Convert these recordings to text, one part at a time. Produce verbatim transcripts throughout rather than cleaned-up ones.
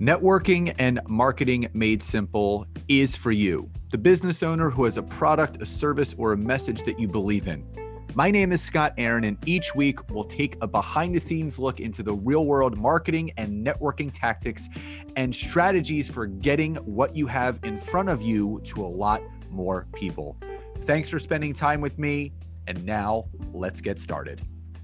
Networking and Marketing Made Simple is for you, the business owner who has a product, a service, or a message that you believe in. My name is Scott Aaron, and each week we'll take a behind-the-scenes look into the real-world marketing and networking tactics and strategies for getting what you have in front of you to a lot more people. Thanks for spending time with me, and now let's get started.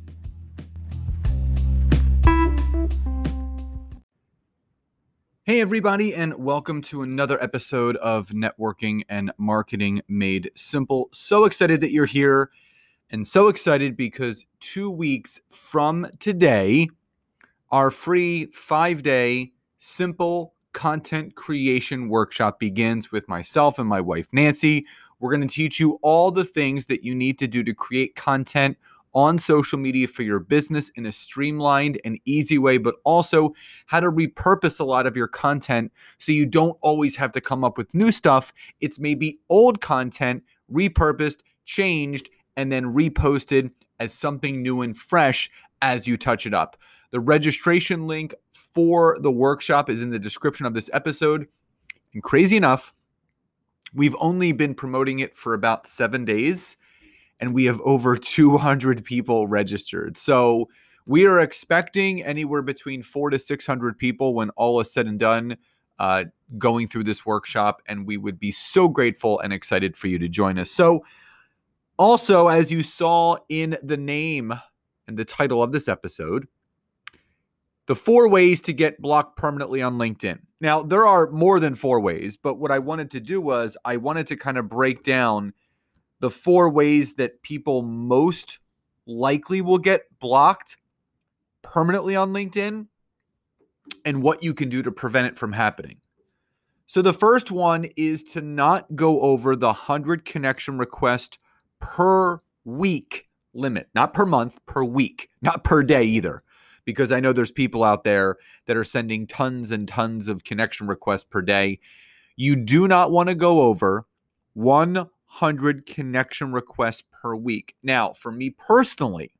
Hey everybody, and welcome to another episode of Networking and Marketing Made Simple. So excited that you're here, and so excited because two weeks from today, our free five-day simple content creation workshop begins with myself and my wife, Nancy. We're going to teach you all the things that you need to do to create content on social media for your business in a streamlined and easy way, but also how to repurpose a lot of your content so you don't always have to come up with new stuff. It's maybe old content repurposed, changed, and then reposted as something new and fresh as you touch it up. The registration link for the workshop is in the description of this episode. And crazy enough, we've only been promoting it for about seven days. And we have over two hundred people registered. So we are expecting anywhere between four to six hundred people when all is said and done uh, going through this workshop. And we would be so grateful and excited for you to join us. So also, as you saw in the name and the title of this episode, the four ways to get blocked permanently on LinkedIn. Now, there are more than four ways, but what I wanted to do was I wanted to kind of break down the four ways that people most likely will get blocked permanently on LinkedIn and what you can do to prevent it from happening. So the first one is to not go over the one hundred connection request per week limit, not per month, per week, not per day either, because I know there's people out there that are sending tons and tons of connection requests per day. You do not want to go over one hundred connection requests per week. Now, for me personally,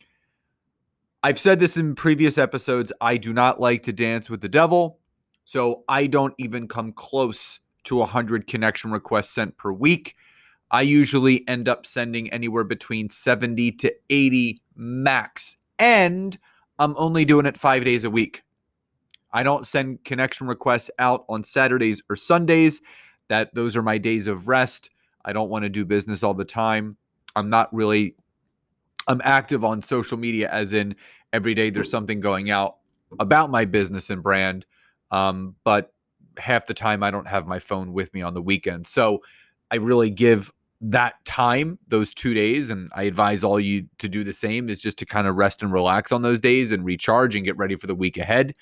I've said this in previous episodes, I do not like to dance with the devil, so I don't even come close to one hundred connection requests sent per week. I usually end up sending anywhere between seventy to eighty max, and I'm only doing it five days a week. I don't send connection requests out on Saturdays or Sundays. That those are my days of rest. I don't want to do business all the time. I'm not really, I'm active on social media as in every day there's something going out about my business and brand. Um, but half the time I don't have my phone with me on the weekend. So I really give that time, those two days, and I advise all you to do the same, is just to kind of rest and relax on those days and recharge and get ready for the week ahead.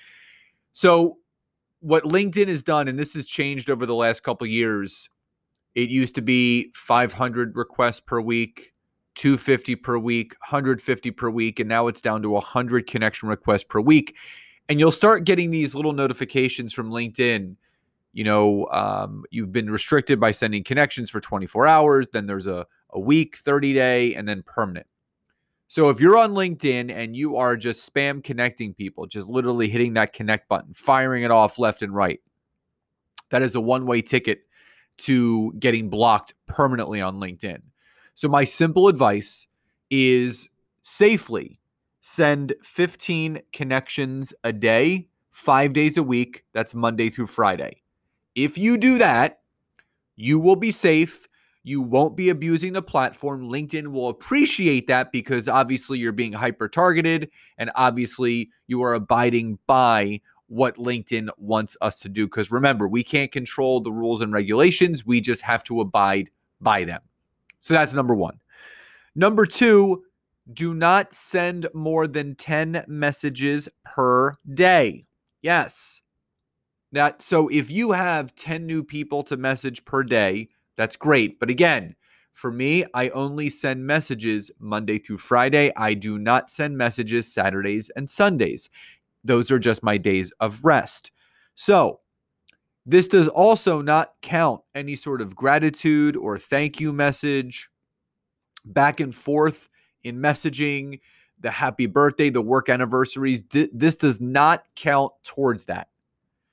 So what LinkedIn has done, and this has changed over the last couple of years, it used to be five hundred requests per week, two hundred fifty per week, one hundred fifty per week, and now it's down to one hundred connection requests per week. And you'll start getting these little notifications from LinkedIn. You know, um, you've been restricted by sending connections for twenty-four hours. Then there's a, a week, thirty day, and then permanent. So if you're on LinkedIn and you are just spam connecting people, just literally hitting that connect button, firing it off left and right, that is a one-way ticket to getting blocked permanently on LinkedIn. So my simple advice is safely send fifteen connections a day, five days a week. That's Monday through Friday. If you do that, you will be safe. You won't be abusing the platform. LinkedIn will appreciate that because obviously you're being hyper-targeted and obviously you are abiding by what LinkedIn wants us to do. Because remember, we can't control the rules and regulations. We just have to abide by them. So that's number one. Number two, do not send more than ten messages per day. Yes. That, so if you have ten new people to message per day, that's great. But again, for me, I only send messages Monday through Friday. I do not send messages Saturdays and Sundays. Those are just my days of rest. So this does also not count any sort of gratitude or thank you message, back and forth in messaging, the happy birthday, the work anniversaries. This does not count towards that.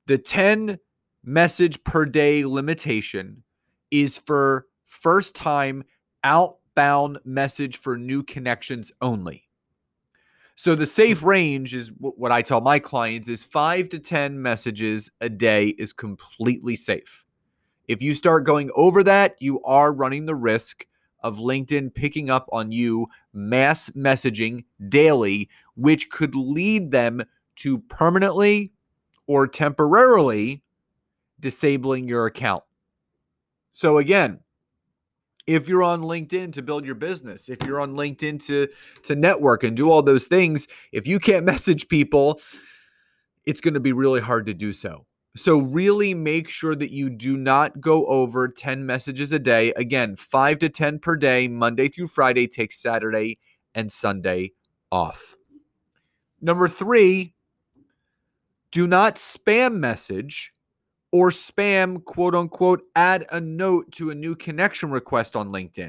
The ten message per day limitation is for first time outbound message for new connections only. So the safe range is what I tell my clients is five to ten messages a day is completely safe. If you start going over that, you are running the risk of LinkedIn picking up on you mass messaging daily, which could lead them to permanently or temporarily disabling your account. So again, if you're on LinkedIn to build your business, if you're on LinkedIn to, to network and do all those things, if you can't message people, it's going to be really hard to do so. So really make sure that you do not go over ten messages a day. Again, five to ten per day, Monday through Friday. Take Saturday and Sunday off. Number three, do not spam message or spam, quote unquote, add a note to a new connection request on LinkedIn.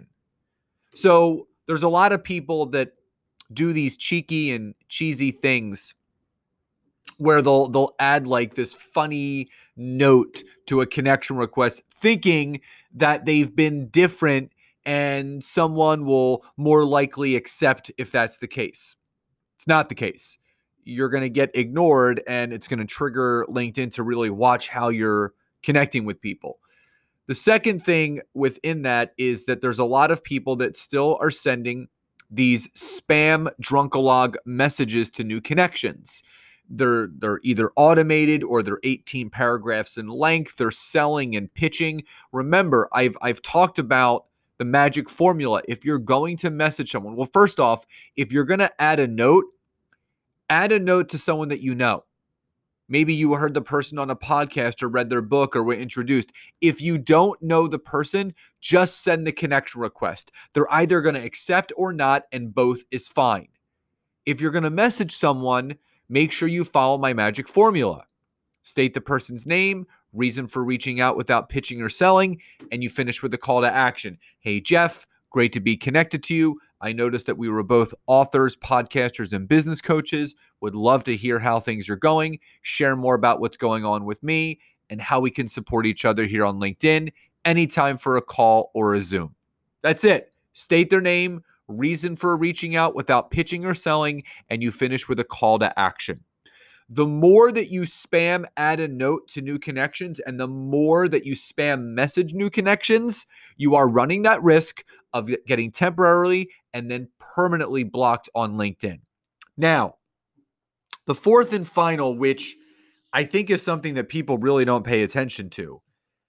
So there's a lot of people that do these cheeky and cheesy things where they'll they'll add like this funny note to a connection request, thinking that they've been different and someone will more likely accept if that's the case. It's not the case. You're going to get ignored, and it's going to trigger LinkedIn to really watch how you're connecting with people. The second thing within that is that there's a lot of people that still are sending these spam drunkalog messages to new connections. They're they're either automated or they're eighteen paragraphs in length. They're selling and pitching. Remember, I've I've talked about the magic formula. If you're going to message someone, well, first off, if you're going to add a note, add a note to someone that you know. Maybe you heard the person on a podcast or read their book or were introduced. If you don't know the person, just send the connection request. They're either going to accept or not, and both is fine. If you're going to message someone, make sure you follow my magic formula. State the person's name, reason for reaching out without pitching or selling, and you finish with a call to action. Hey, Jeff, great to be connected to you. I noticed that we were both authors, podcasters, and business coaches. Would love to hear how things are going, share more about what's going on with me, and how we can support each other here on LinkedIn. Anytime for a call or a Zoom. That's it. State their name, reason for reaching out without pitching or selling, and you finish with a call to action. The more that you spam add a note to new connections and the more that you spam message new connections, you are running that risk of getting temporarily and then permanently blocked on LinkedIn. Now, the fourth and final, which I think is something that people really don't pay attention to,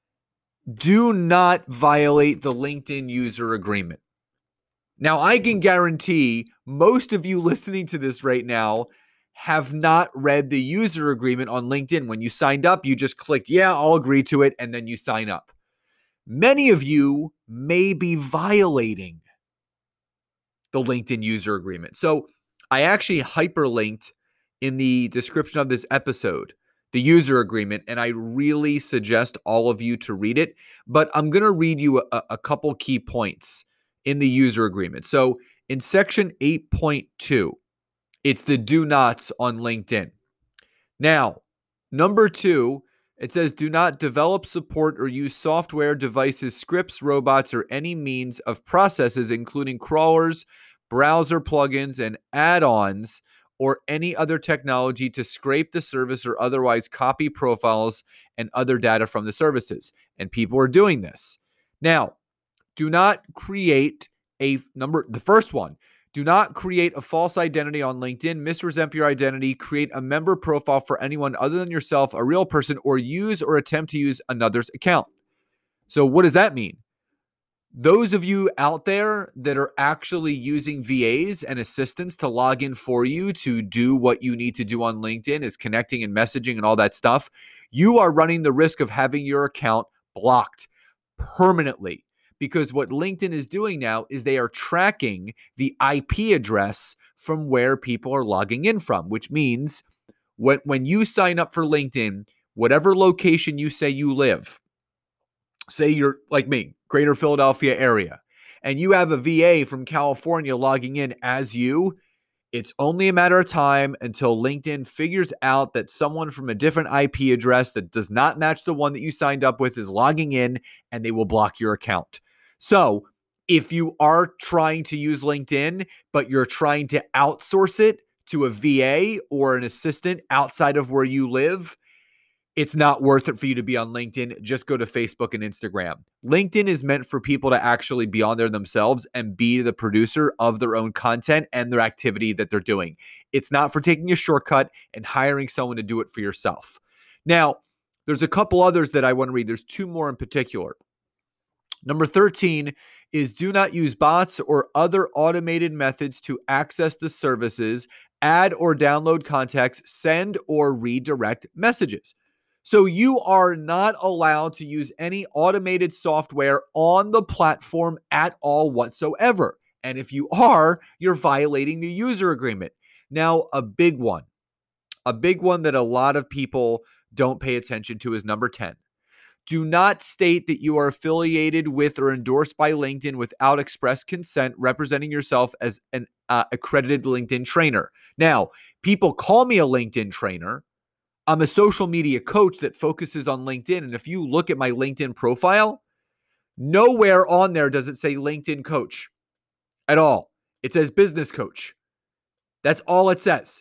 do not violate the LinkedIn user agreement. Now, I can guarantee most of you listening to this right now have not read the user agreement on LinkedIn. When you signed up, you just clicked, yeah, I'll agree to it, and then you sign up. Many of you may be violating the LinkedIn user agreement. So I actually hyperlinked in the description of this episode the user agreement, and I really suggest all of you to read it. But I'm going to read you a, a couple key points in the user agreement. So in section eight point two, it's the do nots on LinkedIn. Now, number two, it says do not develop, support, or use software, devices, scripts, robots, or any means of processes, including crawlers, browser plugins, and add-ons, or any other technology to scrape the service or otherwise copy profiles and other data from the services. And people are doing this. Now, do not create a number, the first one, do not create a false identity on LinkedIn, misrepresent your identity, create a member profile for anyone other than yourself, a real person, or use or attempt to use another's account. So what does that mean? Those of you out there that are actually using V As and assistants to log in for you to do what you need to do on LinkedIn, is connecting and messaging and all that stuff, you are running the risk of having your account blocked permanently. Because what LinkedIn is doing now is they are tracking the I P address from where people are logging in from, which means when, when you sign up for LinkedIn, whatever location you say you live, say you're like me, Greater Philadelphia area, and you have a V A from California logging in as you, It's only a matter of time until LinkedIn figures out that someone from a different I P address that does not match the one that you signed up with is logging in, and they will block your account. So if you are trying to use LinkedIn, but you're trying to outsource it to a V A or an assistant outside of where you live, it's not worth it for you to be on LinkedIn. Just go to Facebook and Instagram. LinkedIn is meant for people to actually be on there themselves and be the producer of their own content and their activity that they're doing. It's not for taking a shortcut and hiring someone to do it for yourself. Now, there's a couple others that I want to read. There's two more in particular. Number thirteen is do not use bots or other automated methods to access the services, add or download contacts, send or redirect messages. So you are not allowed to use any automated software on the platform at all whatsoever. And if you are, you're violating the user agreement. Now, a big one, a big one that a lot of people don't pay attention to is number ten. Do not state that you are affiliated with or endorsed by LinkedIn without express consent, representing yourself as an uh, accredited LinkedIn trainer. Now, people call me a LinkedIn trainer. I'm a social media coach that focuses on LinkedIn. And if you look at my LinkedIn profile, nowhere on there does it say LinkedIn coach at all. It says business coach. That's all it says.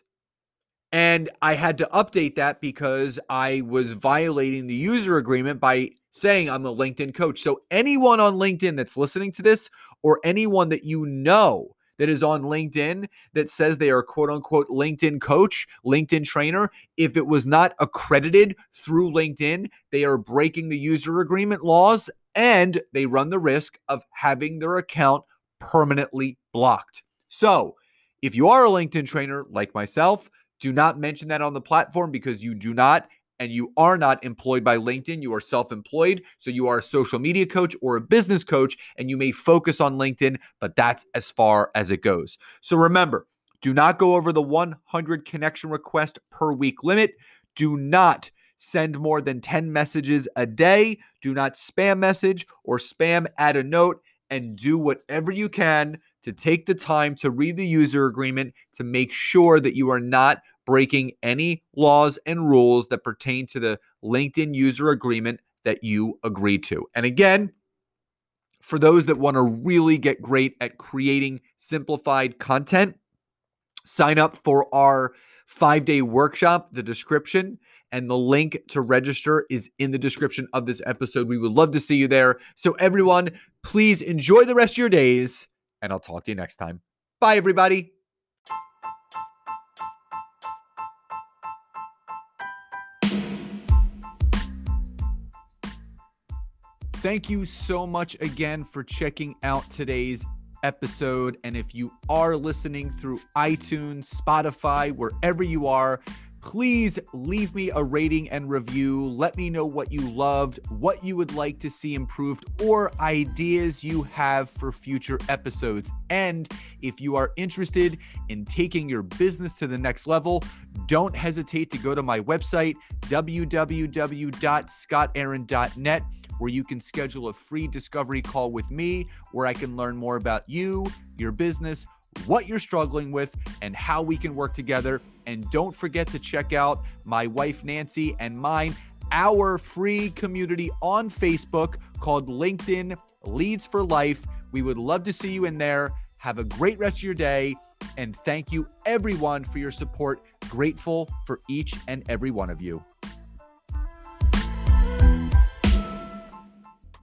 And I had to update that because I was violating the user agreement by saying I'm a LinkedIn coach. So anyone on LinkedIn that's listening to this, or anyone that you know that is on LinkedIn that says they are quote unquote LinkedIn coach, LinkedIn trainer, if it was not accredited through LinkedIn, they are breaking the user agreement laws and they run the risk of having their account permanently blocked. So if you are a LinkedIn trainer like myself, do not mention that on the platform because you do not and you are not employed by LinkedIn. You are self-employed. So you are a social media coach or a business coach, and you may focus on LinkedIn, but that's as far as it goes. So remember, do not go over the one hundred connection request per week limit. Do not send more than ten messages a day. Do not spam message or spam add a note, and do whatever you can to take the time to read the user agreement to make sure that you are not breaking any laws and rules that pertain to the LinkedIn user agreement that you agreed to. And again, for those that want to really get great at creating simplified content, sign up for our five-day workshop. The description and the link to register is in the description of this episode. We would love to see you there. So everyone, please enjoy the rest of your days, and I'll talk to you next time. Bye, everybody. Thank you so much again for checking out today's episode. And if you are listening through iTunes, Spotify, wherever you are, please leave me a rating and review. Let me know what you loved, what you would like to see improved, or ideas you have for future episodes. And if you are interested in taking your business to the next level, don't hesitate to go to my website, w w w dot scott aaron dot net, where you can schedule a free discovery call with me, where I can learn more about you, your business, what you're struggling with, and how we can work together. And don't forget to check out my wife, Nancy, and mine, our free community on Facebook called LinkedIn Leads for Life. We would love to see you in there. Have a great rest of your day. And thank you everyone for your support. Grateful for each and every one of you.